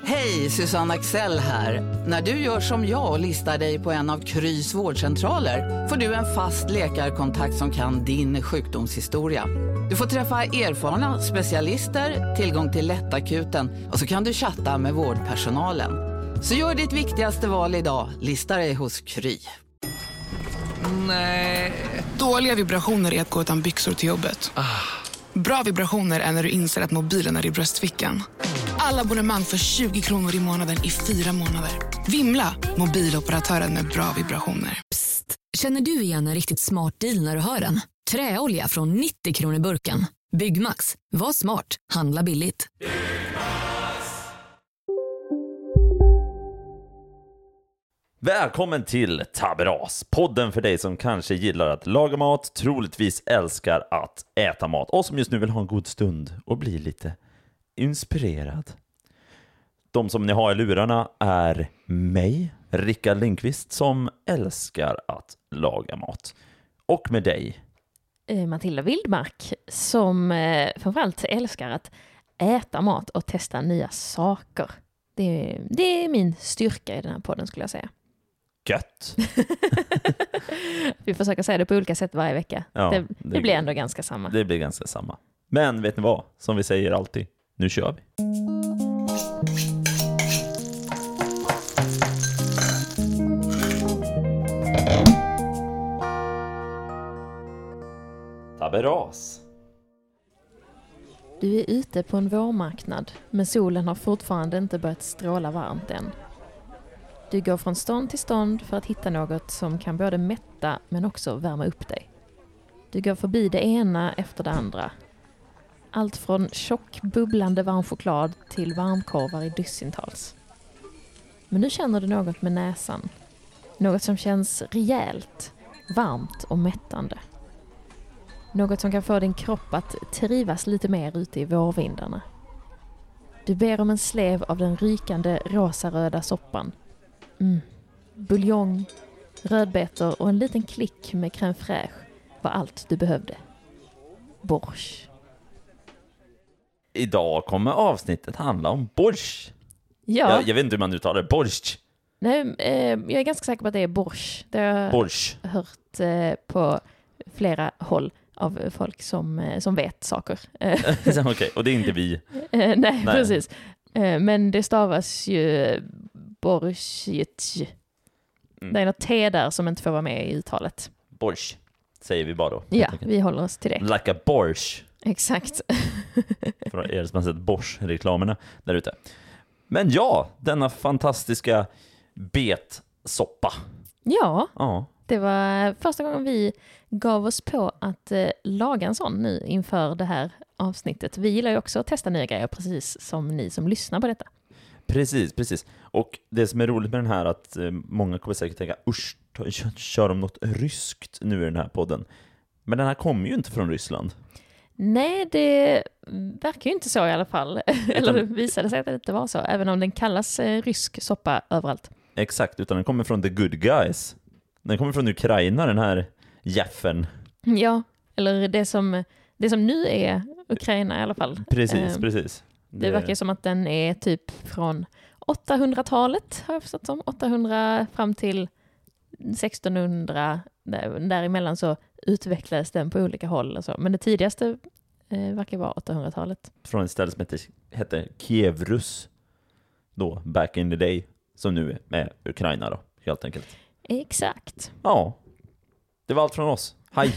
Hej, Susanne Axel här. När du gör som jag och listar dig på en av Krys vårdcentraler får du en fast läkarkontakt som kan din sjukdomshistoria. Du får träffa erfarna specialister, tillgång till lättakuten och så kan du chatta med vårdpersonalen. Så gör ditt viktigaste val idag, lista dig hos Kry. Nej. Dåliga vibrationer är att gå utan byxor till jobbet. Bra vibrationer är när du inser att mobilen är i bröstfickan. Alla abonnemang för 20 kronor i månaden i 4 månader. Vimla, mobiloperatören med bra vibrationer. Psst, känner du igen en riktigt smart deal när du hör den? Träolja från 90 kronor burken. Byggmax, var smart, handla billigt. Välkommen till Taberas, podden för dig som kanske gillar att laga mat, troligtvis älskar att äta mat och som just nu vill ha en god stund och bli lite inspirerad. De som ni har i lurarna är mig, Rickard Lindqvist, som älskar att laga mat. Och med dig, Matilda Wildmark, som framförallt älskar att äta mat och testa nya saker. Det är min styrka i den här podden, skulle jag säga. gött. Vi försöker säga det på olika sätt varje vecka. Ja, det blir ändå ganska samma. Det blir ganska samma. Men vet ni vad? Som vi säger alltid, nu kör vi. Taberas. Du är ute på en vårmarknad, men solen har fortfarande inte börjat stråla varmt än. Du går från stånd till stånd för att hitta något som kan både mätta men också värma upp dig. Du går förbi det ena efter det andra. Allt från tjock, bubblande varm choklad till varmkorvar i dussintals. Men nu känner du något med näsan. Något som känns rejält, varmt och mättande. Något som kan få din kropp att trivas lite mer ute i vårvindarna. Du ber om en slev av den rykande rosa-röda soppan. Buljong, rödbetor och en liten klick med crème fraîche var allt du behövde. Borsch. Idag kommer avsnittet handla om borsch. Ja. Jag vet inte hur man uttalar det. Borsch. Nej, jag är ganska säker på att det är borsch. Det har jag hört på flera håll av folk som vet saker. Okej, och det är inte vi. Nej, precis. Men det stavas ju borsch. Det är något T där som inte får vara med i uttalet. Borsch, säger vi bara då. Ja, vi håller oss till det. Like a borsch. Exakt. För er som har sett Bosch-reklamerna där ute. Men ja, denna fantastiska betsoppa. Ja, Ja. det var första gången vi gav oss på att laga en sån nu inför det här avsnittet. Vi gillar ju också att testa nya grejer, precis som ni som lyssnar på detta. Precis. Och det som är roligt med den här att många kommer säkert tänka, usch, kör de något ryskt nu i den här podden. Men den här kommer ju inte från Ryssland. Nej, det verkar ju inte så i alla fall. Eller det visade sig att det inte var så, även om den kallas rysk soppa överallt. Exakt, utan den kommer från The Good Guys. Den kommer från Ukraina, den här Jeffen. Ja, eller det som nu är Ukraina i alla fall. Precis. Det verkar som att den är typ från 800-talet, har jag förstått som. 800 fram till 1600. Däremellan så utvecklades den på olika håll och så. Men det tidigaste verkar vara 800-talet. Från ett ställe som heter Kievrus. Då, back in the day. Som nu är med Ukraina då, helt enkelt. Exakt. Ja, det var allt från oss. Hej!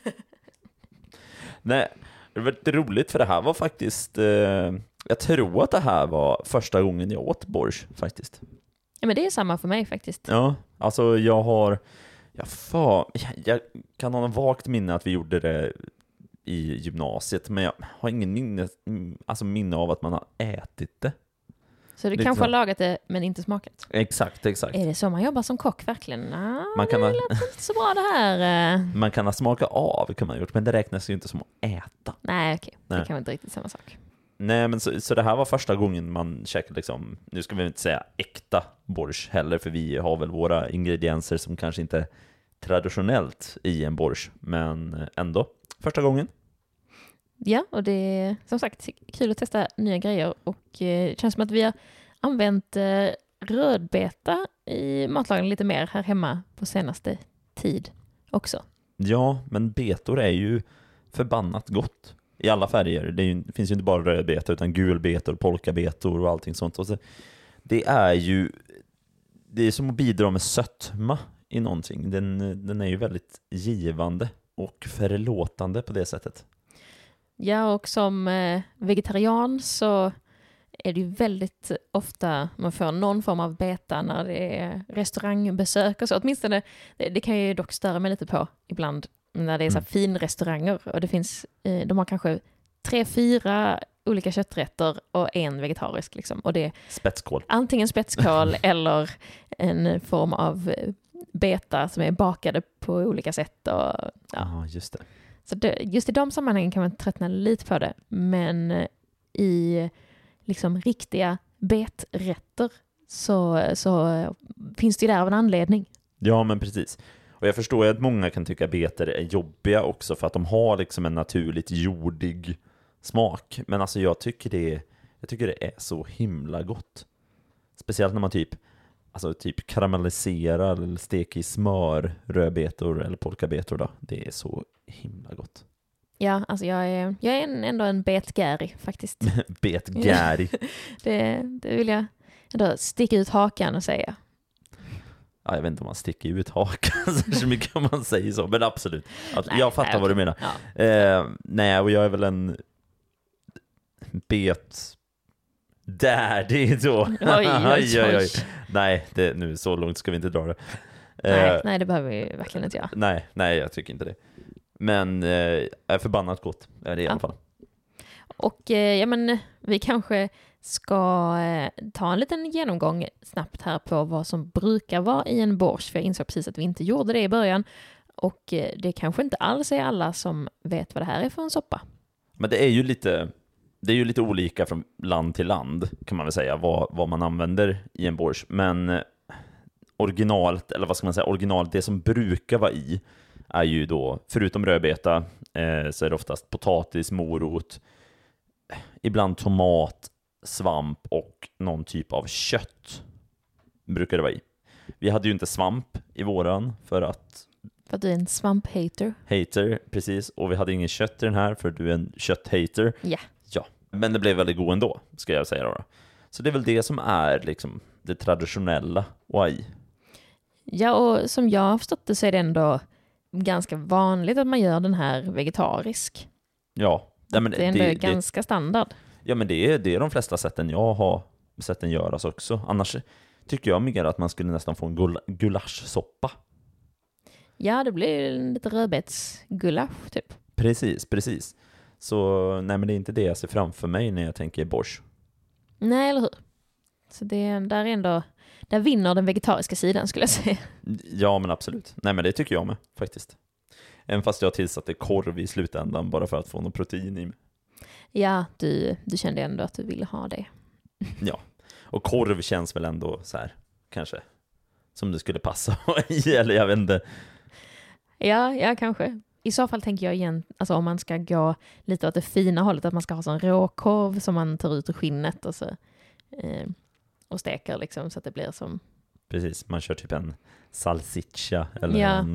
Nej, det var lite roligt för det här var faktiskt... jag tror att det här var första gången jag åt borsch faktiskt. Ja, men det är samma för mig faktiskt. Ja, alltså jag kan ha en vagt minne att vi gjorde det i gymnasiet, men jag har ingen minne av att man har ätit det. Så du kanske har lagat det men inte smakat? Exakt. Är det så man jobbar som kock verkligen? Man kan det lät inte så bra det här. Man kan ha smaka av, kan man ha gjort, men det räknas ju inte som att äta. Nej, okej. Det kan vara inte riktigt samma sak. Nej, men så det här var första gången man käkade liksom, nu ska vi inte säga äkta borsch heller, för vi har väl våra ingredienser som kanske inte är traditionellt i en borsch, men ändå första gången. Ja, och det är som sagt kul att testa nya grejer och det känns som att vi har använt rödbeta i matlagning lite mer här hemma på senaste tid också. Ja, men betor är ju förbannat gott i alla färger. Det finns ju inte bara rödbeta utan gulbetor, polkabetor och allting sånt. Och så, det är som att bidra med sötma i någonting. Den är ju väldigt givande och förlåtande på det sättet. Ja, och som vegetarian så är det ju väldigt ofta man får någon form av beta när det är restaurangbesök och så. Åtminstone, det kan jag ju dock störa mig lite på ibland när det är så här finrestauranger och det finns, de har kanske 3-4 olika kötträtter och en vegetarisk liksom. Och det är spetskål. Antingen spetskål eller en form av beta som är bakade på olika sätt. Och, ja, just det. Så just i de sammanhangen kan man tröttna lite på det. Men i liksom riktiga beträtter så finns det ju där av en anledning. Ja, men precis. Och jag förstår ju att många kan tycka betor är jobbiga också för att de har liksom en naturligt jordig smak. Men alltså jag tycker det är så himla gott. Speciellt när man typ karamelliserar eller steker i smör rödbetor eller polkabetor då. Det är så himla gott. Ja, alltså jag är ändå en betgäri faktiskt. Betgäri. det vill jag ändå sticka ut hakan och säga. Ja, jag vet inte om man sticker ut hakan så mycket om man säger så, men absolut. Nej, jag fattar vad du menar. Ja. Nej, och jag är väl en daddy då. Oj. Nej, nu så långt ska vi inte dra det. Nej, det behöver vi verkligen inte göra. Nej, jag tycker inte det. Men är förbannat gott är det i alla fall. Och men vi kanske ska ta en liten genomgång snabbt här på vad som brukar vara i en borsch. För jag insåg precis att vi inte gjorde det i början. Och det kanske inte alls är alla som vet vad det här är för en soppa. Men det är ju lite olika från land till land kan man väl säga vad man använder i en borsch. Men originalet, det som brukar vara i är ju då, förutom rödbeta så är det oftast potatis, morot, ibland tomat, svamp och någon typ av kött brukar det vara i. Vi hade ju inte svamp i våran för att du är en svamphater. Hater, precis. Och vi hade ingen kött i den här för du är en kötthater. Ja. Ja, men det blev väldigt god ändå, ska jag säga då. Så det är väl det som är liksom det traditionella att ha i. Ja, och som jag har förstått det så är det ändå ganska vanligt att man gör den här vegetarisk. Ja. Men det är ändå ganska standard. Ja, men det är de flesta sätten jag har sett den göras också. Annars tycker jag mer att man skulle nästan få en gulaschsoppa. Ja, det blir lite rödbetsgulasch typ. Precis. Så nej, men det är inte det jag ser framför mig när jag tänker borsch. Nej, eller hur? Så där vinner den vegetariska sidan skulle jag säga. Ja, men absolut. Nej, men det tycker jag med faktiskt. Även fast jag har tillsatt det korv i slutändan bara för att få någon protein i mig. Ja, du kände ändå att du ville ha det. Ja, och korv känns väl ändå så här, kanske, som det skulle passa i, eller jag vet inte. Ja, kanske. I så fall tänker jag igen, alltså om man ska gå lite åt det fina hållet, att man ska ha sån råkorv som man tar ut ur skinnet och så och steker liksom så att det blir som... Precis, man kör typ en salsiccia eller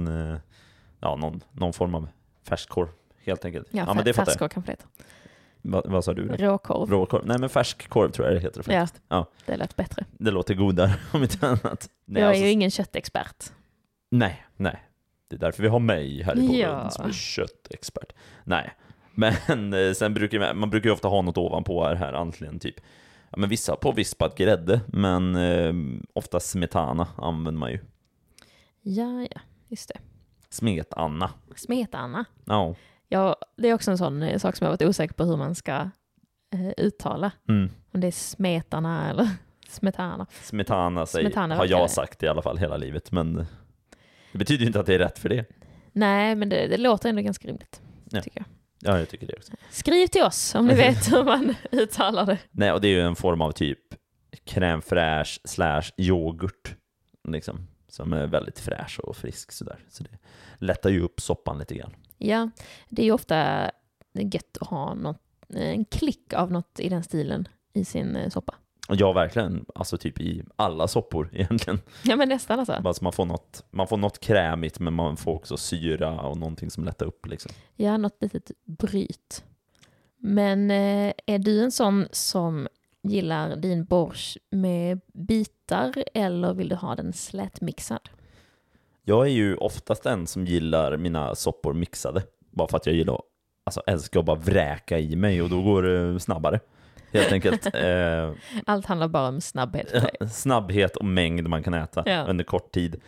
någon form av färskkorv helt enkelt. Ja, men det färskkorv kanske det heter. Vad sa du? Råkorv. Nej, men färskkorv tror jag det heter faktiskt. Ja, det lät bättre. Det låter godare om inte annat. Nej, jag är ju ingen köttexpert. Nej. Det är därför vi har mig här i podden som är köttexpert. Nej, men sen brukar man ju ofta ha något ovanpå här antingen typ. Ja, men vissa på vispad grädde, men ofta smetana använder man ju. Ja, just det. Smetana. Ja. Ja, det är också en sån sak som jag varit osäker på hur man ska uttala. Om det är smetana eller smetana. Smetana har jag sagt i alla fall hela livet, men det betyder ju inte att det är rätt för det. Nej, men det låter ändå ganska rimligt, tycker jag. Ja, jag tycker det också. Skriv till oss om ni vet hur man uttalar det. Nej, och det är ju en form av typ crème fraîche / yoghurt liksom, som är väldigt fräsch och frisk sådär. Så det lättar ju upp soppan lite grann. Ja, det är ju ofta gött att ha en klick av något i den stilen i sin soppa. Ja, verkligen. Alltså typ i alla soppor egentligen. Ja, men nästan alltså. Bara så man får något krämigt, men man får också syra och någonting som lättar upp liksom. Ja, något litet bryt. Men är du en sån som gillar din borsch med bitar eller vill du ha den slätmixad? Jag är ju oftast en som gillar mina soppor mixade. Bara för att jag gillar, alltså älskar att bara vräka i mig och då går det snabbare. Helt enkelt. Allt handlar bara om snabbhet för dig. Snabbhet och mängd man kan äta under kort tid.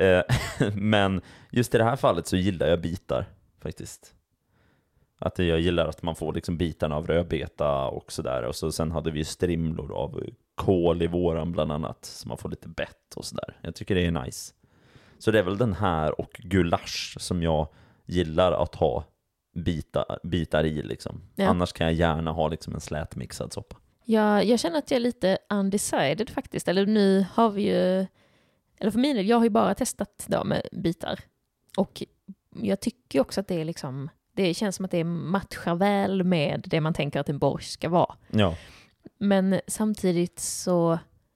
Men just i det här fallet så gillar jag bitar faktiskt. Att jag gillar att man får liksom bitarna av rödbeta och sådär. Och så sen hade vi strimlor av kål i våran bland annat. Så man får lite bett och sådär. Jag tycker det är nice. Så det är väl den här och gulasch som jag gillar att ha bitar i liksom. Ja. Annars kan jag gärna ha liksom en slätmixad soppa. Ja, jag känner att jag är lite undecided faktiskt. Eller nu har vi ju, eller för min del, jag har ju bara testat då med bitar. Och jag tycker också att det är liksom, det känns som att det matchar väl med det man tänker att en borsch ska vara. Ja. Men samtidigt så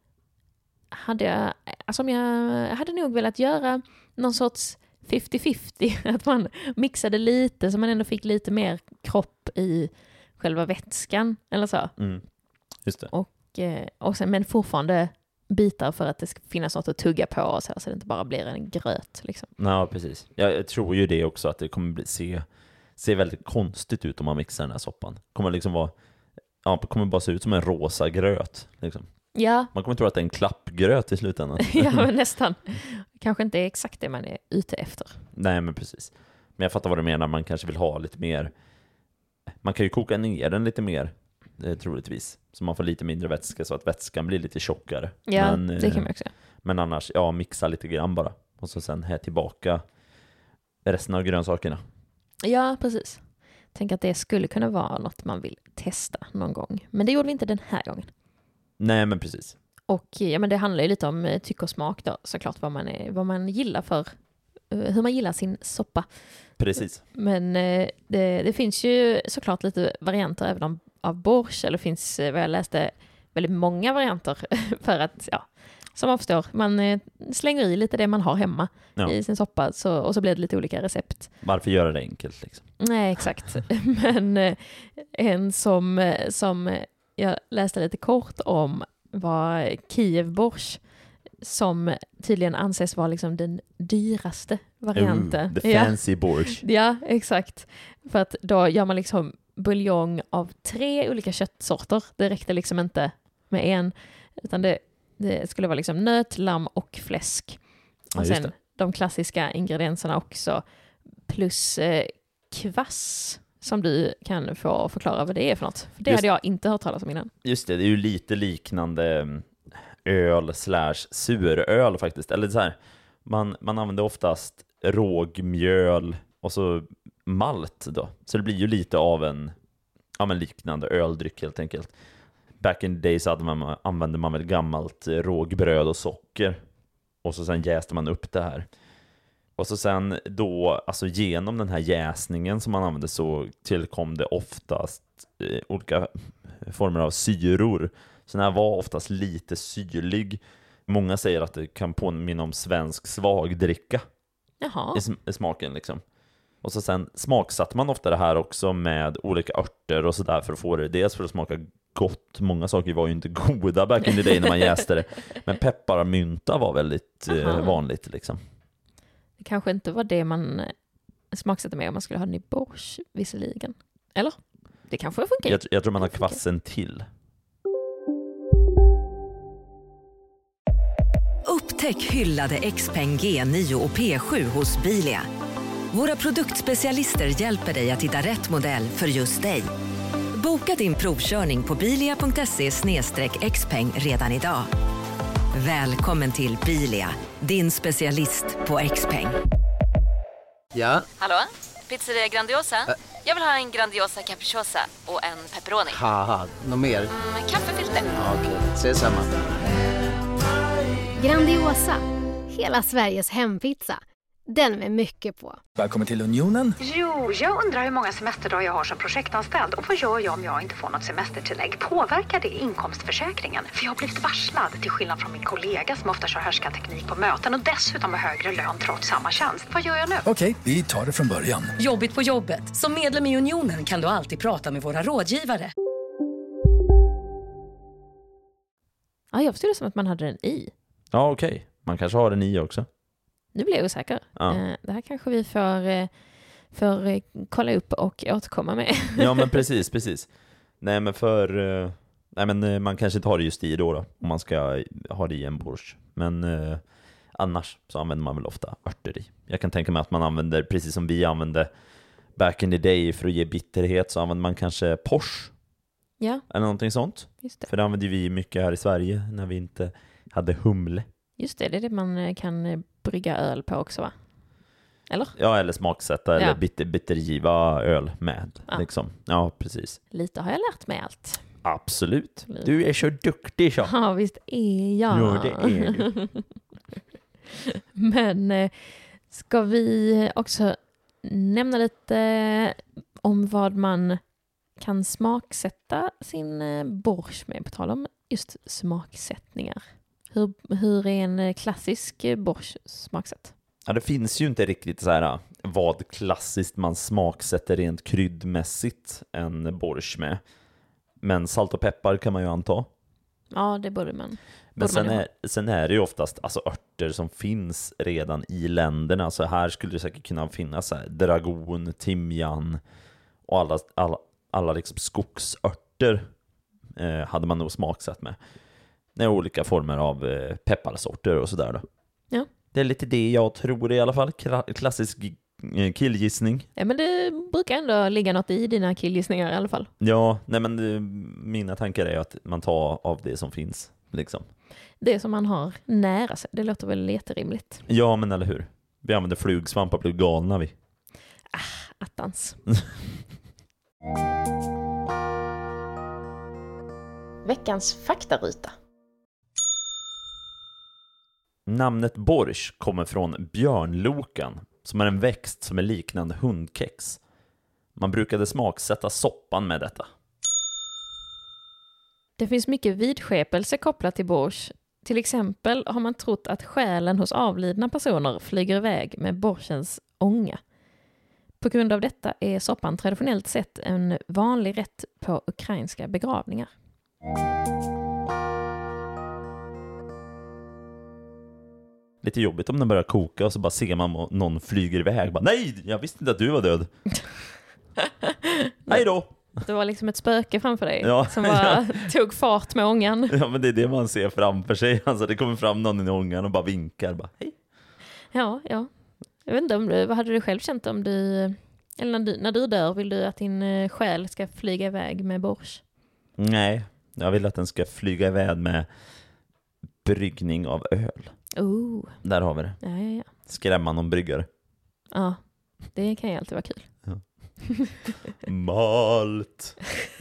hade jag hade nog velat göra någon sorts 50-50, att man mixade lite så man ändå fick lite mer kropp i själva vätskan eller så. Just det. Och sen, men fortfarande bitar för att det ska finnas något att tugga på och så det inte bara blir en gröt liksom. Ja, precis. Jag tror ju det också, att det kommer se väldigt konstigt ut om man mixar den här soppan. Kommer liksom vara, kommer bara se ut som en rosa gröt liksom. Ja. Man kommer tro att det är en klappgröt i slutändan. Ja, men nästan. Kanske inte är exakt det man är ute efter. Nej, men precis. Men jag fattar vad du menar. Man kanske vill ha lite mer. Man kan ju koka ner den lite mer, troligtvis. Så man får lite mindre vätska så att vätskan blir lite tjockare. Ja, det kan man också. Men annars, mixa lite grann bara. Och så sen här tillbaka resten av grönsakerna. Ja, precis. Tänk att det skulle kunna vara något man vill testa någon gång. Men det gjorde vi inte den här gången. Nej, men precis. Och men det handlar ju lite om tyck och smak då, såklart vad man gillar för, hur man gillar sin soppa. Precis. Men det finns ju såklart lite varianter även av borsch, eller finns, vad jag läste, väldigt många varianter för att, som man förstår, man slänger i lite det man har hemma i sin soppa och så blir det lite olika recept. Varför göra det enkelt liksom? Nej, exakt. Men en som jag läste lite kort om var Kiev-borsch, som tydligen anses vara liksom den dyraste varianten. The fancy borsch. Ja, exakt. För att då gör man liksom buljong av 3 olika köttsorter. Det räckte liksom inte med en, utan det skulle vara liksom nöt, lamm och fläsk. Och sen de klassiska ingredienserna också, plus kvass, som du kan få förklara vad det är för något. För det hade jag inte hört talas om innan. Just det är ju lite liknande öl/suröl faktiskt. Eller så här, man använder oftast rågmjöl och så malt då. Så det blir ju lite av en liknande öldryck helt enkelt. Back in the days använde man väl gammalt rågbröd och socker. Och så sen jäste man upp det här. Och så sen då, alltså genom den här jäsningen som man använde, så tillkom det oftast olika former av syror. Så den här var oftast lite syrlig. Många säger att det kan påminna om svensk svagdricka. Jaha. I smaken liksom. Och så sen smaksatte man ofta det här också med olika örter och sådär för att få det. Dels för att smaka gott. Många saker var ju inte goda back in the day när man jäste det. Men pepparmynta var väldigt vanligt liksom. Det kanske inte var det man smaksatte med om man skulle ha den i borsch visserligen. Eller? Det kanske funkar. Jag tror man har kvassen till. Upptäck hyllade XPeng G9 och P7 hos Bilia. Våra produktspecialister hjälper dig att hitta rätt modell för just dig. Boka din provkörning på bilia.se/xpeng redan idag. Välkommen till Bilia, din specialist på XPeng. Ja? Hallå? Pizzeria Grandiosa? Jag vill ha en Grandiosa capriciosa och en pepperoni. Haha, något mer? Kaffefilter. Ja, okej, ses samma. Grandiosa, hela Sveriges hempizza. Den med mycket på. Välkommen till Unionen. Jo, jag undrar hur många semesterdagar jag har som projektanställd. Och vad gör jag om jag inte får något semestertillägg? Påverkar det inkomstförsäkringen? För jag har blivit varslad, till skillnad från min kollega som ofta kör härskarteknik på möten och dessutom har högre lön trots samma tjänst. Vad gör jag nu? Okej, vi tar det från början. Jobbigt på jobbet. Som medlem i Unionen kan du alltid prata med våra rådgivare. Ja, jag förstod det som att man hade den i. Ja, okej. Man kanske har den i också. Nu blir jag osäker. Ja. Det här kanske vi får kolla upp och återkomma med. Ja, men precis. Nej, men man kanske inte har det just i då om man ska ha det i en borsch. Men annars så använder man väl ofta örter i. Jag kan tänka mig att man använder, precis som vi använde back in the day för att ge bitterhet, så använder man kanske pors. Ja. Eller någonting sånt. Just det. För det använde vi mycket här i Sverige när vi inte hade humle. Just det är det man kan brygga öl på också, va? Eller? Ja, eller smaksätta eller bittergiva öl med. Ja. Liksom. Ja, precis. Lite har jag lärt mig allt. Absolut. Du är så duktig så. Ja, visst är jag. Jo, det är du. Men ska vi också nämna lite om vad man kan smaksätta sin borsch med, på tal om just smaksättningar. Hur är en klassisk borsch smaksätt? Ja, det finns ju inte riktigt så här vad klassiskt man smaksätter rent kryddmässigt en borsch med. Men salt och peppar kan man ju anta. Ja, det borde man. Men sen är det ju oftast alltså örter som finns redan i länderna. Så här skulle det säkert kunna finnas så här, dragon, timjan och alla liksom skogsörter hade man nog smaksatt med. Det är olika former av pepparsorter och sådär då. Ja. Det är lite det jag tror i alla fall. Klassisk killgissning. Ja, men det brukar ändå ligga något i dina killgissningar i alla fall. Ja, nej men mina tankar är att man tar av det som finns liksom. Det som man har nära sig, det låter väl jätterimligt. Ja, men eller hur? Vi använder flugsvampar, blir galna vi. Attans. Veckans faktaruta. Namnet borsch kommer från björnlokan, som är en växt som är liknande hundkex. Man brukade smaksätta soppan med detta. Det finns mycket vidskepelse kopplat till borsch. Till exempel har man trott att själen hos avlidna personer flyger iväg med borschens ånga. På grund av detta är soppan traditionellt sett en vanlig rätt på ukrainska begravningar. Lite jobbigt om den börjar koka och så bara ser man någon flyger iväg. Bara, nej, jag visste inte att du var död. Hej då! Det var liksom ett spöke framför dig som tog fart med ångan. Ja, men det är det man ser framför sig. Alltså det kommer fram någon i ångan och bara vinkar. Bara, hej. Ja. Jag vet inte vad hade du själv känt om när du dör, vill du att din själ ska flyga iväg med borsch? Nej, jag vill att den ska flyga iväg med bryggning av öl. Där har vi det. Ja. Skrämma någon bryggare. Ja, det kan ju alltid vara kul. Ja. Malt.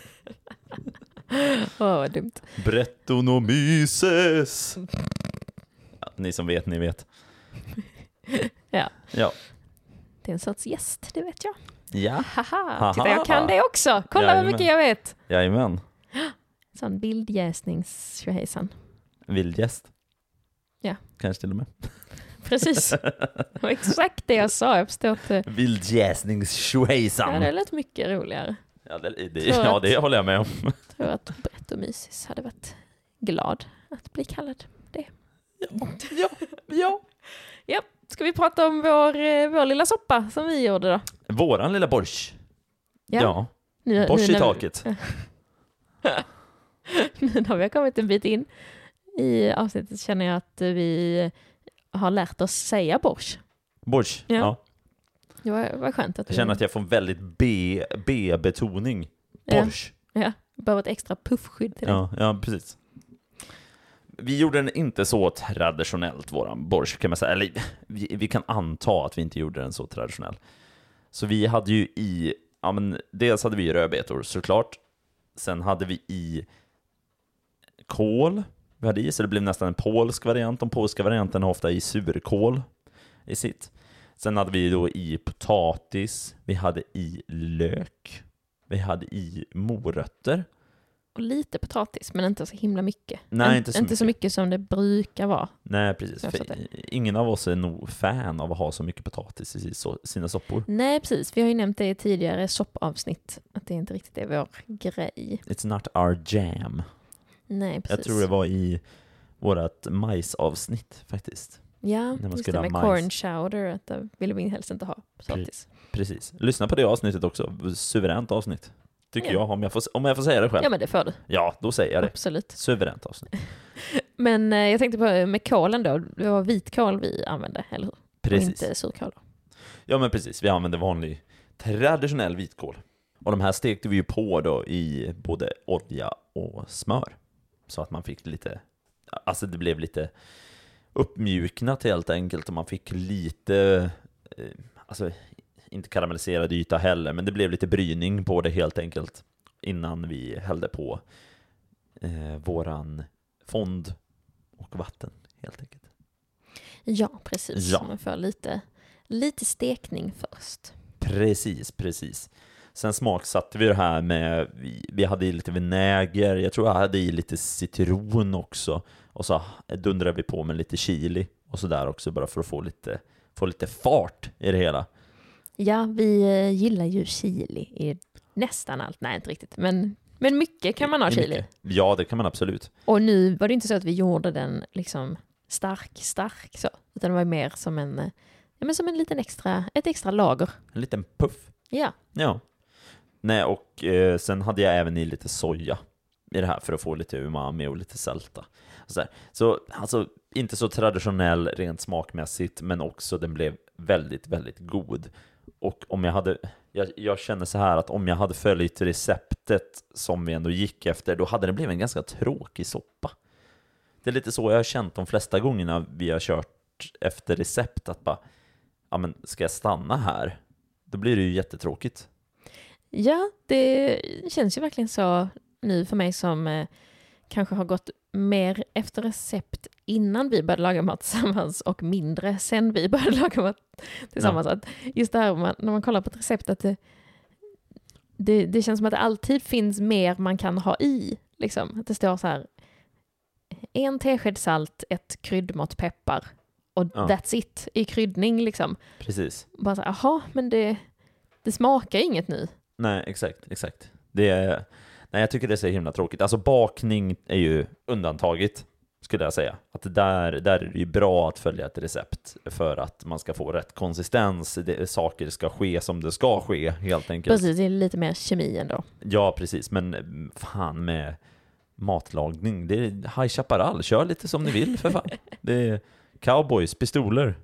Vad dumt. Brettanomyces. Ja, ni som vet, ni vet. Ja. Det är en sorts gäst, det vet jag. Ja. Haha. Titta, jag kan det också. Kolla vad mycket jag vet. Jajamän. Sån bildjäsnings-tjohejsan. Vildgäst. Ja. Kanske till och med. Precis. Det var exakt det jag sa. Jag förstår att... Vildjäsnings-tjohejsan. Ja, det lät mycket roligare. Ja, det håller jag med om. Jag tror att Brettomysis hade varit glad att bli kallad det. Ja. Ska vi prata om vår lilla soppa som vi gjorde då? Våran lilla borsch. Ja. Borsch i taket. Nu när vi har kommit en bit in i avsnittet känner jag att vi har lärt oss säga borsch. Borsch, ja. Det var skönt att jag känner att jag får en väldigt B-betoning. Borsch. Ja, bara ett extra puffskydd till det. Ja, precis. Vi gjorde den inte så traditionellt, våran borsch kan man säga. Eller vi kan anta att vi inte gjorde den så traditionell. Så vi hade ju dels hade vi rödbetor såklart. Sen hade vi i kål. Vi hade i, så det blev nästan en polsk variant. De polska varianten har ofta i surkål i sitt. Sen hade vi då i potatis, vi hade i lök, vi hade i morötter. Och lite potatis, men inte så himla mycket. Nej, inte så mycket som det brukar vara. Nej, precis. Ingen av oss är nog fan av att ha så mycket potatis i sina soppor. Nej, precis. Vi har ju nämnt det i tidigare soppavsnitt, att det inte riktigt är vår grej. It's not our jam. Nej, precis. Jag tror det var i vårat majsavsnitt faktiskt. Ja, när man just det med corn chowder, att det ville vi helst inte ha potatis. Precis. Lyssna på det avsnittet också. Suveränt avsnitt. Tycker jag, om jag får säga det själv. Ja, men det får du. Ja, då säger jag det. Absolut. Suveränt avsnitt. Men jag tänkte på med kålen då. Det var vitkål vi använde, eller hur? Precis. Och inte surkål. Ja, men precis. Vi använde vanlig traditionell vitkål. Och de här stekte vi ju på då i både olja och smör. Så att man fick lite, alltså det blev lite uppmjuknat helt enkelt. Och man fick lite, alltså inte karamelliserad yta heller, men det blev lite bryning på det helt enkelt innan vi hällde på våran fond och vatten helt enkelt. Ja, precis. Ja. Man får lite stekning först. Precis. Sen smaksatte vi det här med, vi hade i lite vinäger, jag tror jag hade i lite citron också, och så dundrade vi på med lite chili och så där också, bara för att få lite fart i det hela. Ja, vi gillar ju chili i nästan allt. Nej, inte riktigt. Men mycket kan man ha chili. Mycket. Ja, det kan man absolut. Och nu var det inte så att vi gjorde den liksom stark så. Utan det var mer som som en liten ett extra lager. En liten puff. Ja. Nej, och sen hade jag även i lite soja i det här för att få lite umami och lite sälta. Så alltså inte så traditionell rent smakmässigt, men också den blev väldigt, väldigt god. Och om jag känner så här att om jag hade följt receptet som vi ändå gick efter, då hade det blivit en ganska tråkig soppa. Det är lite så jag har känt de flesta gångerna vi har kört efter recept, att bara, ja men ska jag stanna här? Då blir det ju jättetråkigt. Ja, det känns ju verkligen så nu för mig som kanske har gått mer efter recept innan vi började laga mat tillsammans och mindre sen vi började laga mat tillsammans. Ja. Att just det här när man kollar på ett recept, att det känns som att det alltid finns mer man kan ha i. Liksom. Att det står så här 1 tesked salt, 1 kryddmått peppar och that's it i kryddning liksom. Precis. Bara så här, aha, men det smakar inget nu. Nej, exakt. Jag tycker det är så himla tråkigt. Alltså bakning är ju undantaget, skulle jag säga. Att där är det ju bra att följa ett recept för att man ska få rätt konsistens. Saker ska ske som det ska ske, helt enkelt. Precis, det är lite mer kemi ändå. Ja, precis. Men fan med matlagning. Det är High Chaparral. Kör lite som ni vill, för fan. Det är cowboys, pistoler.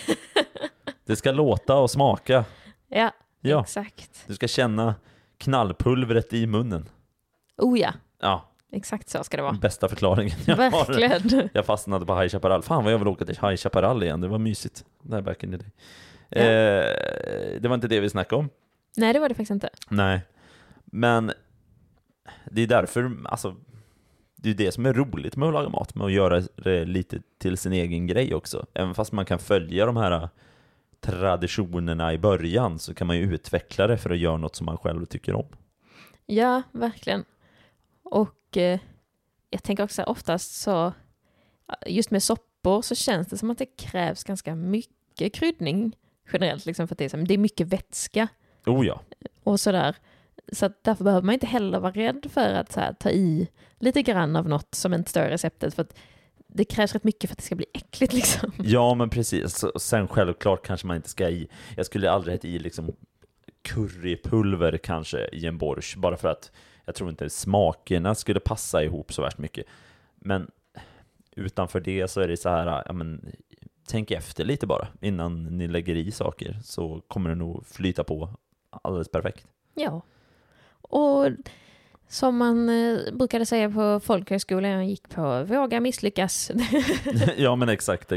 Det ska låta och smaka. Ja, exakt. Du ska känna knallpulvret i munnen. Oh ja. Ja. Exakt så ska det vara. Bästa förklaringen jag Verkligen. har. Jag fastnade på High Chaparral. Fan vad jag vill åka till High Chaparral igen. Det var mysigt. Där back in the day. Ja. Det var inte det vi snackade om. Nej, det var det faktiskt inte. Nej. Men det är därför, alltså, det är det som är roligt med att laga mat. Med att göra det lite till sin egen grej också. Även fast man kan följa de här traditionerna i början, så kan man ju utveckla det för att göra något som man själv tycker om. Ja, verkligen. Och jag tänker också oftast så, just med soppor så känns det som att det krävs ganska mycket kryddning generellt, liksom, för att det är mycket vätska. Oh ja. Och sådär. Så att därför behöver man inte heller vara rädd för att så här, ta i lite grann av något som inte står i receptet, för att det krävs rätt mycket för att det ska bli äckligt liksom. Ja, men precis. Sen självklart kanske man inte ska i. Jag skulle aldrig ha i liksom currypulver kanske i en borsch, bara för att jag tror inte smakerna skulle passa ihop så värst mycket. Men utanför det så är det så här, ja, men tänk efter lite bara innan ni lägger i saker, så kommer det nog flyta på alldeles perfekt. Ja. Och som man brukade säga på folkhögskolan jag gick på, våga misslyckas. Ja, men exakt.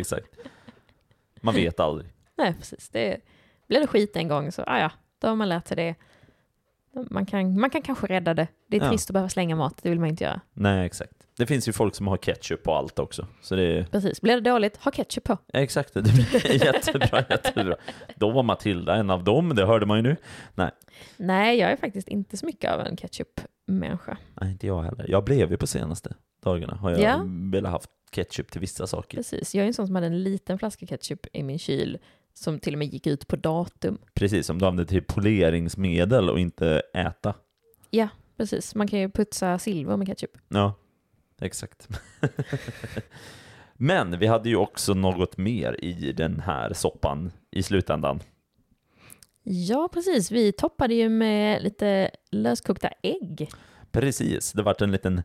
Man vet aldrig. Nej, precis. Blir det skit en gång så, då har man lärt sig det. Man kan kanske rädda det. Det är trist att behöva slänga mat, det vill man inte göra. Nej, exakt. Det finns ju folk som har ketchup på allt också. Så det... Precis, blir det dåligt, ha ketchup på. Exakt, det blir jättebra. Då var Matilda en av dem, det hörde man ju nu. Nej, jag är faktiskt inte så mycket av en ketchup-människa. Nej, inte jag heller. Jag blev ju på senaste dagarna. Har jag velat haft ketchup till vissa saker. Precis, jag är en sån som hade en liten flaska ketchup i min kyl som till och med gick ut på datum. Precis, som du använder till poleringsmedel och inte äta. Ja, precis. Man kan ju putsa silver med ketchup. Ja, exakt. Men vi hade ju också något mer i den här soppan i slutändan. Ja, precis. Vi toppade ju med lite löskokta ägg. Precis, det var en liten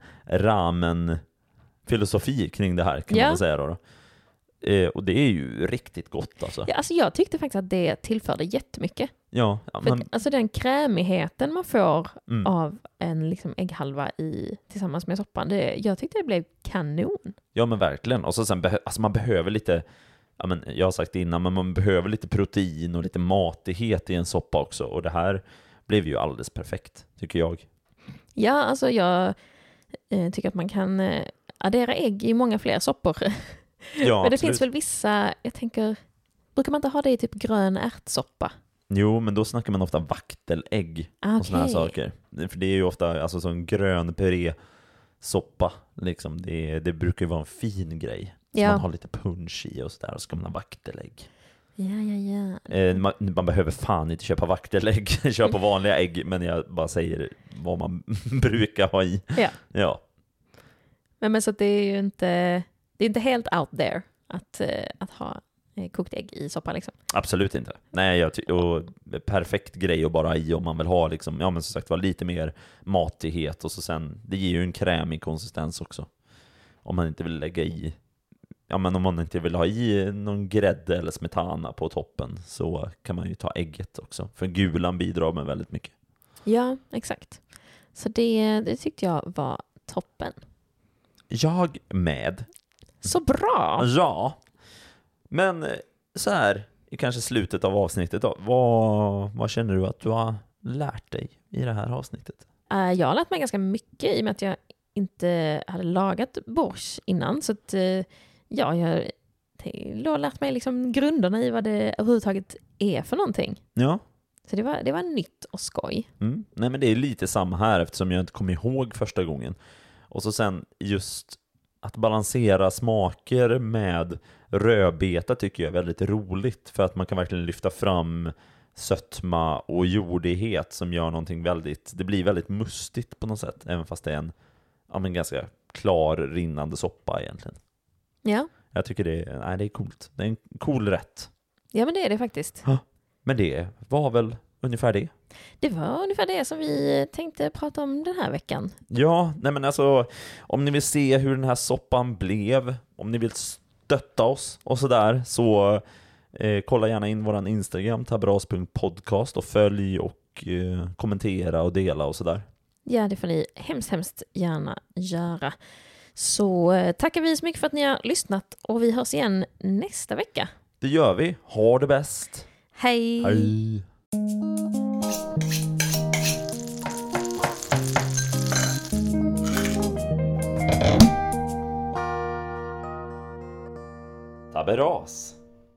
ramen-filosofi kring det här kan man säga då. Och det är ju riktigt gott alltså. Ja, alltså jag tyckte faktiskt att det tillförde jättemycket. Ja, för alltså den krämigheten man får av en liksom ägghalva tillsammans med soppan, jag tyckte det blev kanon. Ja, men verkligen. Och så sen man behöver lite, jag har sagt det innan, men man behöver lite protein och lite matighet i en soppa också. Och det här blev ju alldeles perfekt, tycker jag. Ja, alltså jag tycker att man kan addera ägg i många fler soppor. Ja, men det finns väl vissa, jag tänker, brukar man inte ha det i typ grön ärtsoppa? Jo, men då snackar man ofta vaktelägg och såna här saker. För det är ju ofta alltså sån grön puré-soppa. Liksom. Det brukar ju vara en fin grej. Så man har lite punch i och sådär, och så ska man ha vaktelägg. Ja. Man behöver fan inte köpa vaktelägg. Köpa vanliga ägg, men jag bara säger vad man brukar ha i. Ja. Men så att det är ju inte helt out there att ha kokt ägg i soppa liksom. Absolut inte. Nej, och perfekt grej att bara i om man vill ha liksom, men som sagt var lite mer matighet, och så sen det ger ju en krämig konsistens också. Om man inte vill lägga i om man inte vill ha i någon grädde eller smetana på toppen, så kan man ju ta ägget också. För gulan bidrar med väldigt mycket. Ja, exakt. Så det tyckte jag var toppen. Jag med. Så bra! Ja. Men så här i kanske slutet av avsnittet då, vad känner du att du har lärt dig i det här avsnittet? Jag har lärt mig ganska mycket i och med att jag inte hade lagat borsch innan. Så att jag har lärt mig liksom grunderna i vad det överhuvudtaget är för någonting. Ja. Så det var nytt och skoj. Nej, men det är lite samma här, eftersom jag inte kom ihåg första gången. Och så sen just att balansera smaker med rödbeta tycker jag är väldigt roligt, för att man kan verkligen lyfta fram sötma och jordighet som gör någonting det blir väldigt mustigt på något sätt, även fast det är en ganska klar rinnande soppa egentligen. Ja. Jag tycker det är coolt. Det är en cool rätt. Ja, men det är det faktiskt. Ja. Men det var väl ungefär det. Det var ungefär det som vi tänkte prata om den här veckan. Ja, nej men alltså, om ni vill se hur den här soppan blev, om ni vill stötta oss och sådär, så kolla gärna in våran Instagram, tabras.podcast, och följ och kommentera och dela och sådär. Ja, det får ni hemskt gärna göra. Så tackar vi så mycket för att ni har lyssnat, och vi hörs igen nästa vecka. Det gör vi. Ha det bäst. Hej! Hej! Tabras.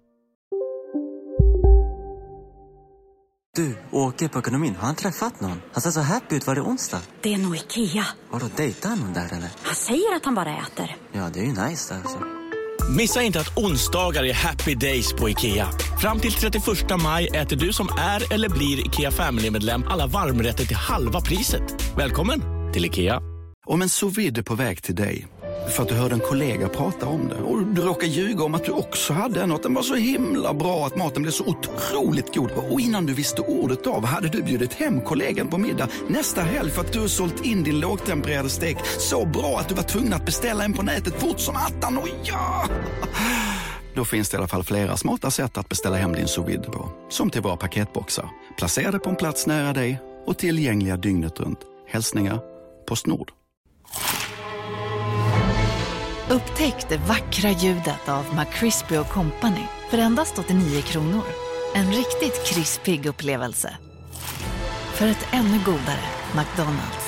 Du, Åke på ekonomin, har han träffat någon? Han ser så happy ut. Var det onsdag? Det är nog Ikea. Har du dejtat någon där eller? Han säger att han bara äter. Ja, det är ju nice där alltså. Missa inte att onsdagar är happy days på Ikea. Fram till 31 maj äter du som är eller blir Ikea Family-medlem alla varmrätter till halva priset. Välkommen till Ikea. Om en sous vide är på väg till dig för att du hörde en kollega prata om det, och du råkar ljuga om att du också hade en, och att den var så himla bra att maten blev så otroligt god. Och innan du visste ordet av hade du bjudit hem kollegan på middag nästa helg för att du har sålt in din lågtempererade stek så bra att du var tvungen att beställa en på nätet fort som attan. Och ja! Då finns det i alla fall flera smarta sätt att beställa hem din sous vide på. Som till våra paketboxar, placerade på en plats nära dig och tillgängliga dygnet runt. Hälsningar PostNord. Upptäck det vackra ljudet av McCrispy & Company för endast 89 kronor. En riktigt krispig upplevelse. För ett ännu godare McDonald's.